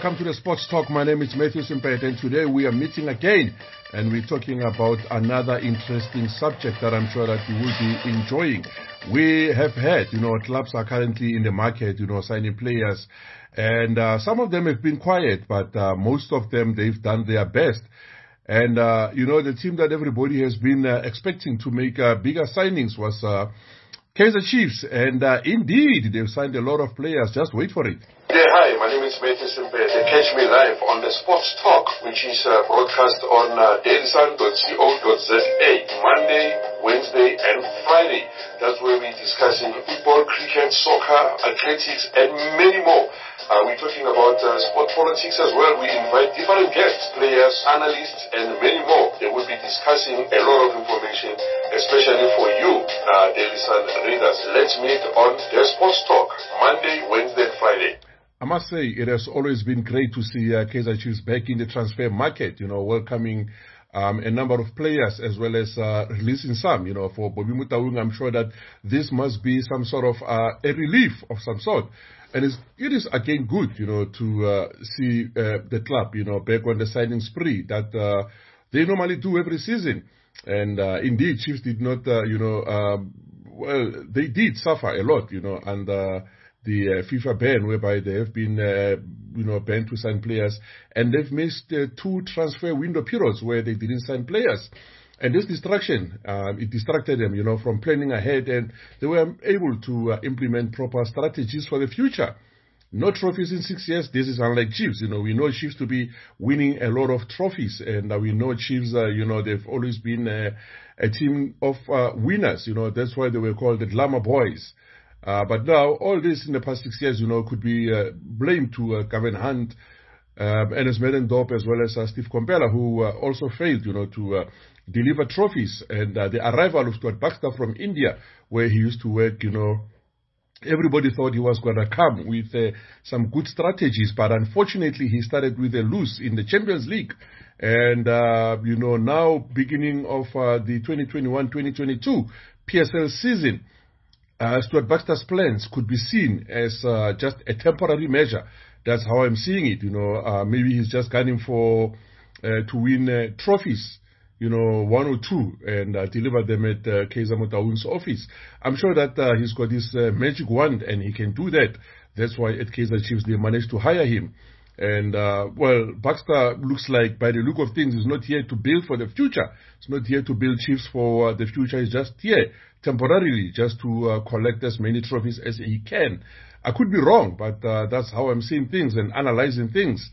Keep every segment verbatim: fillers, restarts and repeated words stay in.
welcome to the Sports Talk. My name is Matthew Simpet, and today we are meeting again, and we're talking about another interesting subject that I'm sure that you will be enjoying. We have had, you know, clubs are currently in the market, you know, signing players, and uh, some of them have been quiet, but uh, most of them, they've done their best. And, uh, you know, the team that everybody has been uh, expecting to make uh, bigger signings was uh, Kaizer Chiefs, and uh, indeed, they've signed a lot of players. Just wait for it. Yeah, hi, my name is Matthew Simpet. Catch me live on the Sports Talk, which is uh, broadcast on uh, daily sun dot co dot za Monday, Wednesday, and Friday. That's where we're discussing football, cricket, soccer, athletics, and many more. Uh, we're talking about uh, sport politics as well. We invite different guests, players, analysts, and many more. They will be discussing a lot of information, especially for you, uh, Daily Sun readers. Let's meet on the Sports Talk, Monday, Wednesday, and Friday. I must say, it has always been great to see uh, Kaizer Chiefs back in the transfer market, you know, welcoming um, a number of players as well as uh, releasing some, you know, for Bobby Motaung. I'm sure that this must be some sort of uh, a relief of some sort. And it's, it is, again, good, you know, to uh, see uh, the club, you know, back on the signing spree that uh, they normally do every season. And uh, indeed, Chiefs did not, uh, you know, um, well, they did suffer a lot, you know, and uh, the uh, FIFA ban, whereby they have been, uh, you know, banned to sign players, and they've missed uh, two transfer window periods where they didn't sign players. And this distraction, um, it distracted them, you know, from planning ahead, and they were able to uh, implement proper strategies for the future. No trophies in six years. This is unlike Chiefs. You know, we know Chiefs to be winning a lot of trophies, and uh, we know Chiefs, uh, you know, they've always been uh, a team of uh, winners. You know, that's why they were called the Glamour Boys. Uh, but now, all this in the past six years, you know, could be uh, blamed to uh, Gavin Hunt, um, Ernest Middendorp, as well as uh, Steve Komphela, who uh, also failed, you know, to uh, deliver trophies. And uh, the arrival of Stuart Baxter from India, where he used to work, you know, everybody thought he was going to come with uh, some good strategies, but unfortunately he started with a lose in the Champions League. And, uh, you know, now beginning of uh, the twenty twenty-one twenty twenty-two P S L season, uh, Stuart Baxter's plans could be seen as uh, just a temporary measure. That's how I'm seeing it. You know, uh, maybe he's just gunning for uh, to win uh, trophies, you know, one or two, and uh, deliver them at uh, Kaizer Motaung's office. I'm sure that uh, he's got this uh, magic wand and he can do that. That's why at Kaizer Chiefs they managed to hire him. And, uh, well, Baxter looks like, by the look of things, is not here to build for the future. It's not here to build Chiefs for uh, the future. He's just here temporarily, just to uh, collect as many trophies as he can. I could be wrong, but uh, that's how I'm seeing things and analyzing things.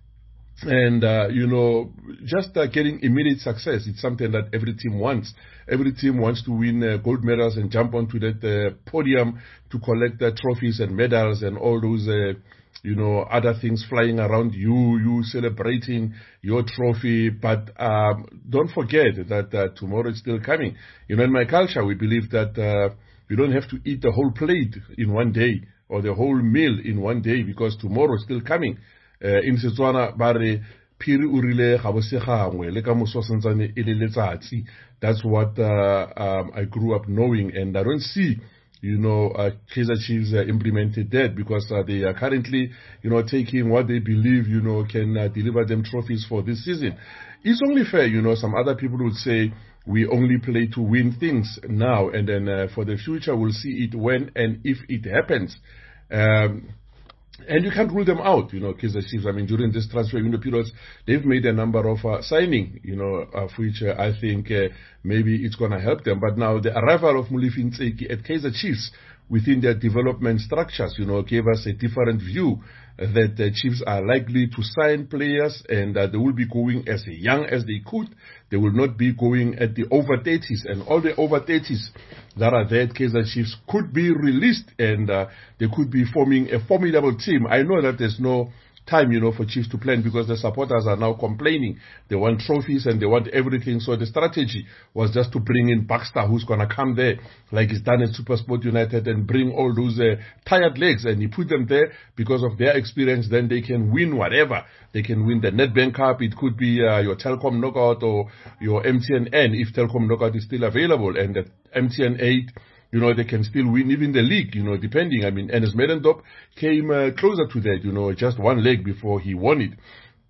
And, uh, you know, just uh, getting immediate success, it's something that every team wants. Every team wants to win uh, gold medals and jump onto that uh, podium to collect uh, trophies and medals and all those, uh, you know, other things flying around you, you celebrating your trophy. But um, don't forget that uh, tomorrow is still coming. You know, in my culture, we believe that uh, you don't have to eat the whole plate in one day or the whole meal in one day, because tomorrow is still coming. Uh, in Setswana, bare phiri urile ga bo se gangwe le ka moso santsane e le letsatsi. That's what uh, um, I grew up knowing, and I don't see, you know, uh, Kaizer Chiefs uh, implemented that, because uh, they are currently, you know, taking what they believe, you know, can uh, deliver them trophies for this season. It's only fair, you know, some other people would say we only play to win things now, and then uh, for the future we'll see it when and if it happens. Um, And you can't rule them out, you know, Kaizer Chiefs. I mean, during this transfer window periods, they've made a number of uh, signing, you know, of which uh, I think uh, maybe it's going to help them. But now the arrival of Molefi Ntseki at Kaizer Chiefs within their development structures, you know, gave us a different view that the Chiefs are likely to sign players, and uh, they will be going as young as they could. They will not be going at the over thirties, and all the over thirties that are there at Kaizer Chiefs could be released, and uh, they could be forming a formidable team. I know that there's no time, you know, for Chiefs to plan, because the supporters are now complaining. They want trophies and they want everything. So the strategy was just to bring in Baxter, who's going to come there like he's done at SuperSport United, and bring all those uh, tired legs, and he put them there because of their experience. Then they can win whatever. They can win the Nedbank Cup. It could be uh, your Telkom Knockout or your M T N N, if Telkom Knockout is still available, and the M T N eight you know, they can still win even the league, you know, depending. I mean, Ernest Middendorp came uh, closer to that, you know, just one leg before he won it.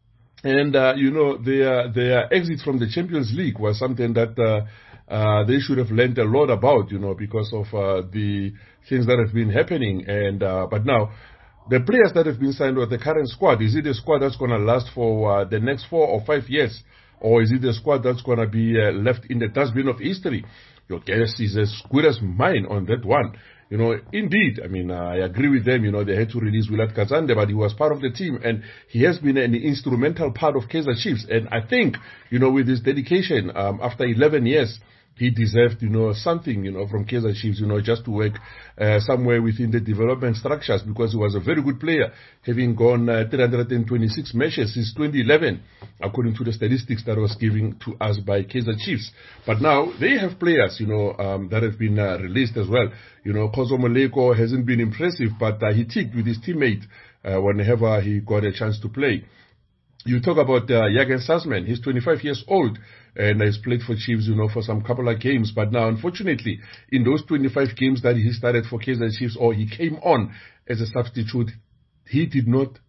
And, uh, you know, their, their exit from the Champions League was something that, uh, uh, they should have learned a lot about, you know, because of, uh, the things that have been happening. And, uh, but now, the players that have been signed with the current squad, is it a squad that's going to last for, uh, the next four or five years? Or is it a squad that's going to be, uh, left in the dustbin of history? Your guess is as good as mine on that one. You know, indeed, I mean, uh, I agree with them, you know, they had to release Willard Kazande, but he was part of the team, and he has been an instrumental part of Kaizer Chiefs. And I think, you know, with his dedication, um, after eleven years, he deserved, you know, something, you know, from Kaizer Chiefs, you know, just to work uh, somewhere within the development structures, because he was a very good player, having gone uh, three hundred twenty-six matches since twenty eleven, according to the statistics that was given to us by Kaizer Chiefs. But now they have players, you know, um, that have been uh, released as well. You know, Khozo Moleko hasn't been impressive, but uh, he ticked with his teammate uh, whenever he got a chance to play. You talk about uh, Jürgen Sassmann. He's twenty-five years old and has played for Chiefs, you know, for some couple of games. But now, unfortunately, in those twenty-five games that he started for Kaizer Chiefs, or he came on as a substitute, he did not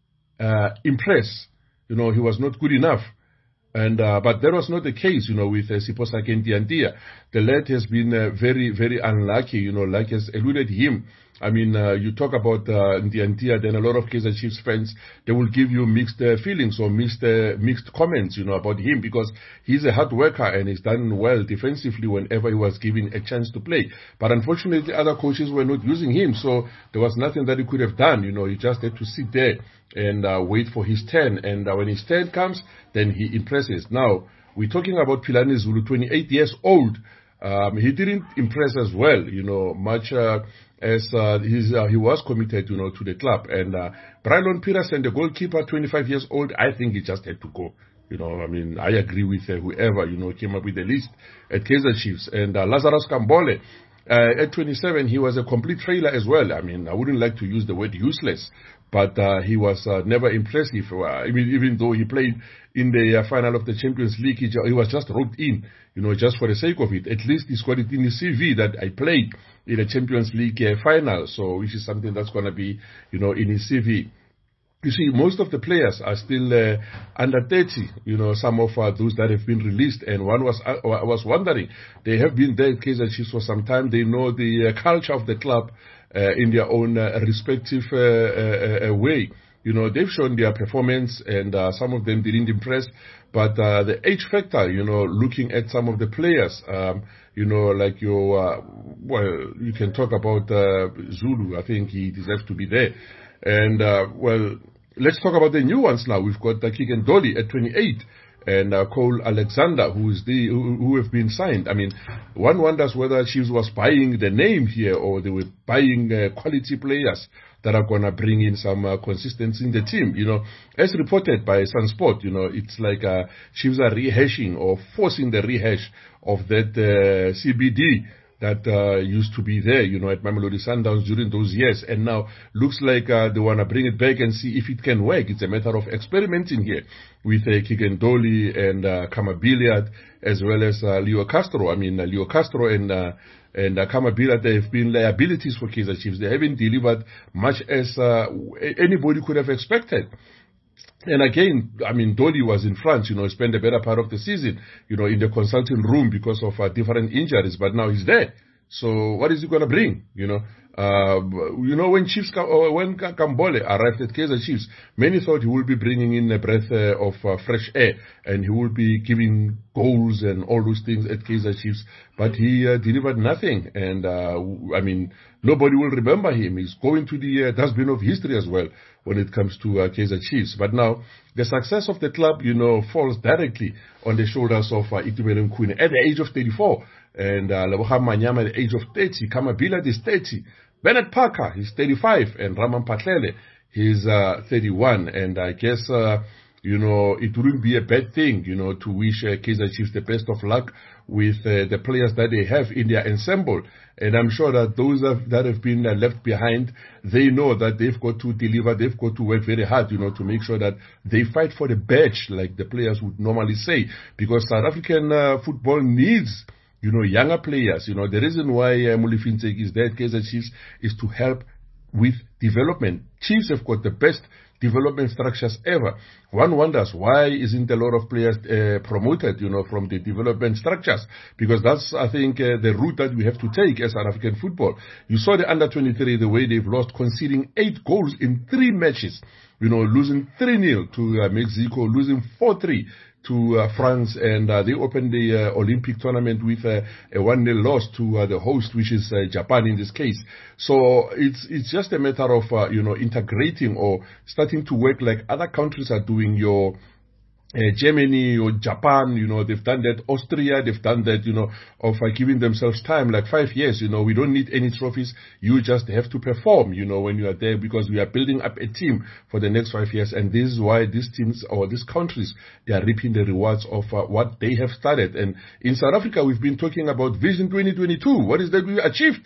uh, impress. You know, he was not good enough. And uh, but that was not the case, you know, with uh, Siphosakeng Ntiantia. The lad has been uh, very, very unlucky, you know, like has eluded him. I mean, uh, you talk about uh, Ntiantia, then a lot of Kaizer Chiefs fans, they will give you mixed uh, feelings or mixed uh, mixed comments, you know, about him, because he's a hard worker and he's done well defensively whenever he was given a chance to play. But unfortunately, other coaches were not using him, so there was nothing that he could have done. You know, he just had to sit there and uh, wait for his turn. And uh, when his turn comes, then he impresses. Now, we're talking about Philani Zulu, twenty-eight years old. Um, he didn't impress as well, you know, much uh, as uh, he's, uh, he was committed, you know, to the club. And uh, Brylon Peterson, the goalkeeper, twenty-five years old, I think he just had to go. You know, I mean, I agree with uh, whoever, you know, came up with the list at Kaizer Chiefs. And uh, Lazarus Kambole, uh, at twenty-seven, he was a complete trailer as well. I mean, I wouldn't like to use the word useless, but uh, he was uh, never impressive. Uh, I mean, even though he played in the uh, final of the Champions League, he, he was just roped in, you know, just for the sake of it. At least he's got it in his C V that I played in a Champions League uh, final, so which is something that's going to be, you know, in his C V. You see, most of the players are still uh, under thirty, you know, some of uh, those that have been released. And one was, uh, I was wondering, they have been there at Kaizer Chiefs for some time. They know the uh, culture of the club uh, in their own uh, respective uh, uh, uh, way. You know, they've shown their performance, and uh, some of them didn't impress. But uh, the age factor, you know, looking at some of the players, um, you know, like your, uh, well, you can talk about uh, Zulu. I think he deserves to be there. And, uh, well, let's talk about the new ones now. We've got uh, Keegan Dolly at twenty-eight, and uh, Cole Alexander, who is the who, who have been signed. I mean, one wonders whether Chiefs was buying the name here, or they were buying uh, quality players that are going to bring in some uh, consistency in the team. You know, as reported by Sunsport, you know, it's like uh, Chiefs are rehashing or forcing the rehash of that uh, C B D that uh, used to be there, you know, at Mamelodi Sundowns during those years. And now looks like uh, they want to bring it back and see if it can work. It's a matter of experimenting here with uh, Keegan Dolly and uh, Kama Billiard, as well as uh, Leo Castro. I mean, uh, Leo Castro and uh, and uh, Kama Billiard, they have been liabilities for Kaizer Chiefs. They haven't delivered much as uh, anybody could have expected. And again, I mean, Dolly was in France, you know, spent a better part of the season, you know, in the consulting room because of uh, different injuries, but now he's there. So what is he going to bring, you know? Uh, you know, when Chiefs, or when Kambole arrived at Kaizer Chiefs, many thought he would be bringing in a breath uh, of uh, fresh air, and he would be giving goals and all those things at Kaizer Chiefs, but he uh, delivered nothing. And, uh, I mean, nobody will remember him. He's going to the uh, dustbin of history as well when it comes to uh, Kaizer Chiefs. But now, the success of the club, you know, falls directly on the shoulders of uh, Itumeleng Khune at the age of thirty-four. And uh, Lebogang Manyama at the age of thirty. Kama Billiard is thirty. Bernard Parker, he's thirty-five. And Raman Patlele, he's uh, thirty-one. And I guess, uh, you know, it wouldn't be a bad thing, you know, to wish uh, Kaizer Chiefs the best of luck with uh, the players that they have in their ensemble. And I'm sure that those have, that have been uh, left behind, they know that they've got to deliver, they've got to work very hard, you know, to make sure that they fight for the badge, like the players would normally say, because South African uh, football needs, you know, younger players. You know, the reason why uh, Molefi Ntseki is there at Kaizer Chiefs is to help with development. Chiefs have got the best development structures ever. One wonders why isn't a lot of players uh, promoted, you know, from the development structures? Because that's, I think, uh, the route that we have to take as South African football. You saw the under twenty-three, the way they've lost, conceding eight goals in three matches. You know, losing three nil to uh, Mexico, losing four three to uh, France, and uh, they opened the uh, Olympic tournament with uh, a one nil loss to uh, the host, which is uh, Japan in this case. So it's it's just a matter of uh, you know, integrating or starting to work like other countries are doing. Your Uh, Germany or Japan, you know, they've done that. Austria, they've done that, you know, of uh, giving themselves time, like five years, you know, we don't need any trophies. You just have to perform, you know, when you are there, because we are building up a team for the next five years. And this is why these teams or these countries, they are reaping the rewards of uh, what they have started. And in South Africa, we've been talking about Vision twenty twenty-two. What is that we achieved?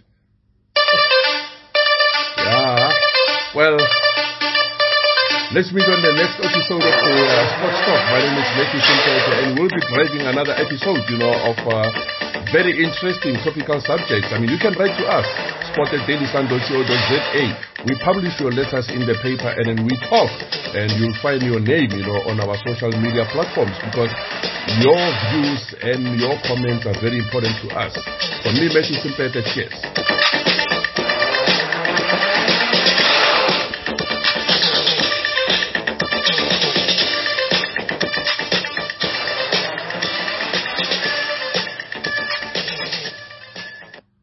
Yeah, well, let's meet on the next episode of the uh, Sports Talk. My name is Matthew Simpete, and we'll be driving another episode, you know, of uh, very interesting topical subjects. I mean, you can write to us, sport at daily sun dot co dot za. We publish your letters in the paper, and then we talk, and you'll find your name, you know, on our social media platforms, because your views and your comments are very important to us. For me, Matthew Simpete, cheers.